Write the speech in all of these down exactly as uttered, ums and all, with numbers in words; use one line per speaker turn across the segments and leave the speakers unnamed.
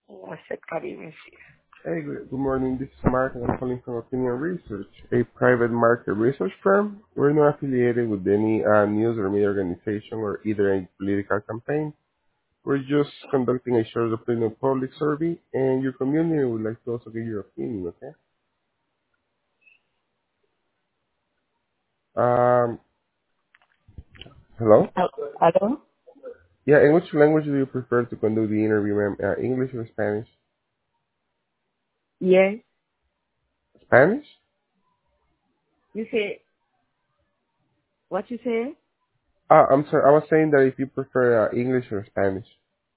Você Caribbean.
Hey, good good morning. This is Mark, and I'm calling from Opinion Research, a private market research firm. We're not affiliated with any uh, news or media organization or either a political campaign. We're just conducting a short opinion public survey, and your community would like to also get your opinion, okay? Um, hello?
Hello?
Yeah, in which language do you prefer to conduct the interview, ma'am? Uh, English or Spanish?
Yes.
Spanish?
You say, what you say?
Ah, I'm sorry. I was saying that if you prefer uh, English or Spanish.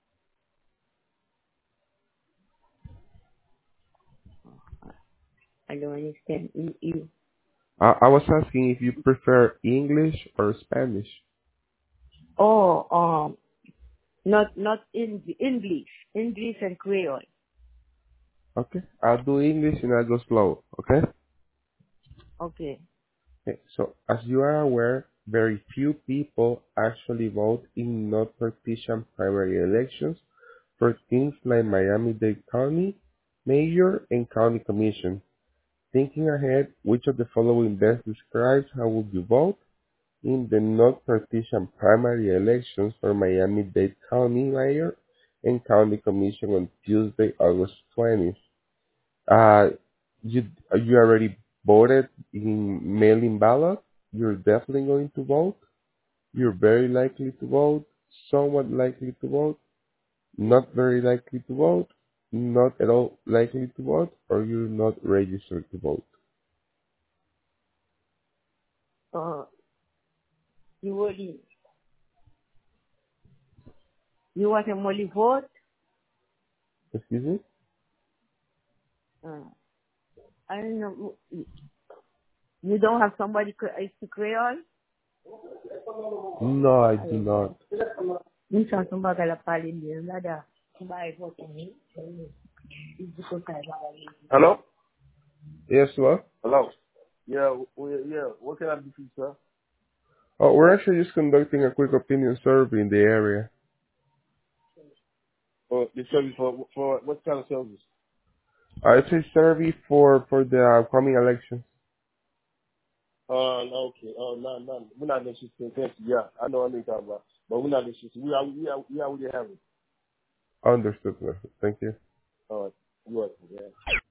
I don't understand you. you.
Uh, I was asking if you prefer English or Spanish.
Oh, um, not, not in English. English and Creole.
Okay. I'll do English and I'll go slow. Okay?
Okay.
Okay. So, as you are aware, very few people actually vote in non-partisan primary elections for things like Miami-Dade County, Mayor, and County Commission. Thinking ahead, which of the following best describes how would you vote in the non-partisan primary elections for Miami-Dade County Mayor and County Commission on Tuesday, August twentieth? Uh, you you already voted in mail-in ballot. You're definitely going to vote. You're very likely to vote. Somewhat likely to vote. Not very likely to vote. Not at all likely to vote, or you're not registered to vote.
Uh, you only, you want a only vote?
Excuse me?
Uh, I don't know. You don't have somebody cre- is to Creole?
No, I do not.
You saw somebody la parler bien là-dedans. Somebody vote for me. Hello?
Yes, what?
Hello? Yeah, we, yeah. What can I do for you, sir?
Oh, we're actually just conducting a quick opinion survey in the area.
For the service for for what kind of service?
Uh, it's a survey for for the upcoming elections.
Uh, no, okay. Oh, no, no. We're not interested. Thank you. Yeah, I know what you're talking about, but we're not interested. We are, we are, we already have it.
Understood, sir. Thank you.
All right. You're welcome. Yeah.